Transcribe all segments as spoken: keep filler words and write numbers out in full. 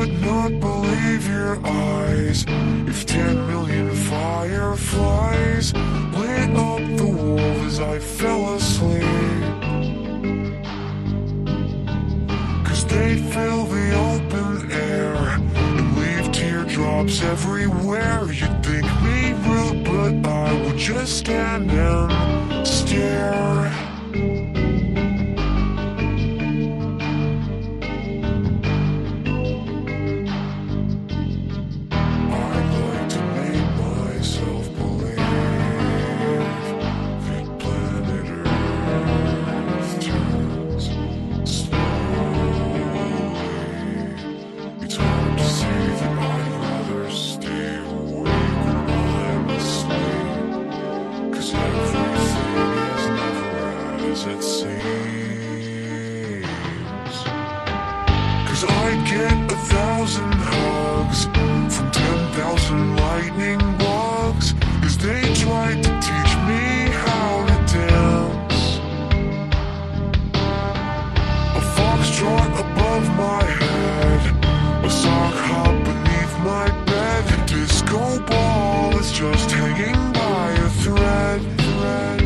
would not believe your eyes if ten million fireflies lit up the world as I fell asleep. Cause they'd fill the open air and leave teardrops everywhere. You'd think me rude, but I would just stand and stare. It seems. Cause I'd get a thousand hugs from ten thousand lightning bugs as they tried to teach me how to dance. A foxtrot above my head, a sock hop beneath my bed. A disco ball is just hanging by a thread, thread.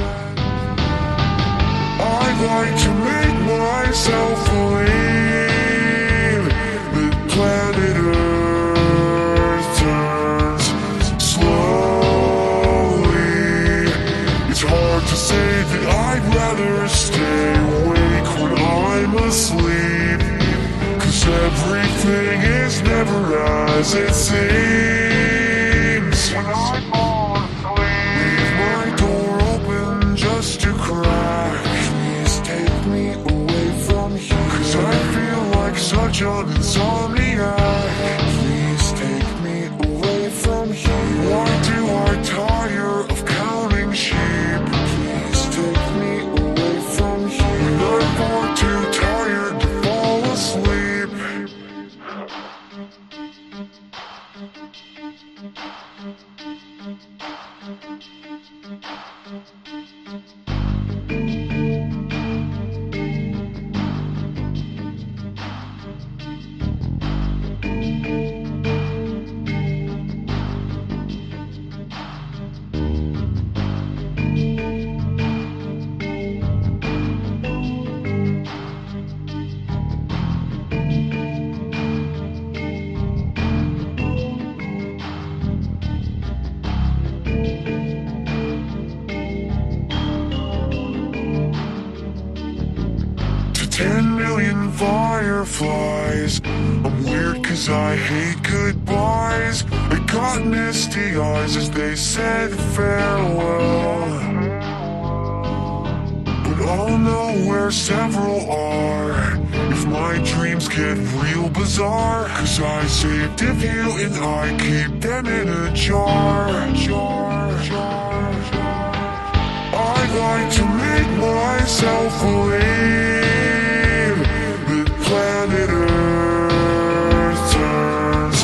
I'd like to make myself believe that planet Earth turns slowly. It's hard to say that I'd rather stay awake when I'm asleep, cause everything is never as it seems. When I fall asleep, leave my door open just to crack. Such an insomniac. Please take me away from here. Why do I tire of counting sheep? Please take me away from here. When I'm far too tired to fall asleep. Ten million fireflies. I'm weird cause I hate goodbyes. I got misty eyes as they said farewell, but I'll know where several are if my dreams get real bizarre. Cause I saved a few and I keep them in a jar, jar, jar, jar. I'd like to make myself believe planet Earth turns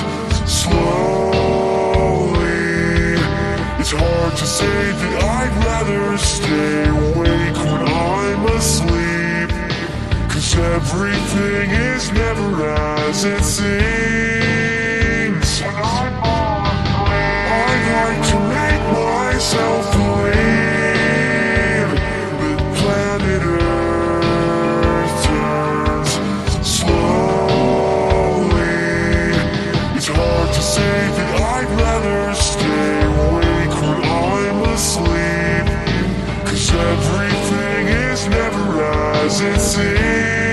slowly. It's hard to say that I'd rather stay awake when I'm asleep, cause everything is never as it seems. When I fall asleep, I'd like to make myself believe that planet Earth say that I'd rather stay awake when I'm asleep, cause everything is never as it seems.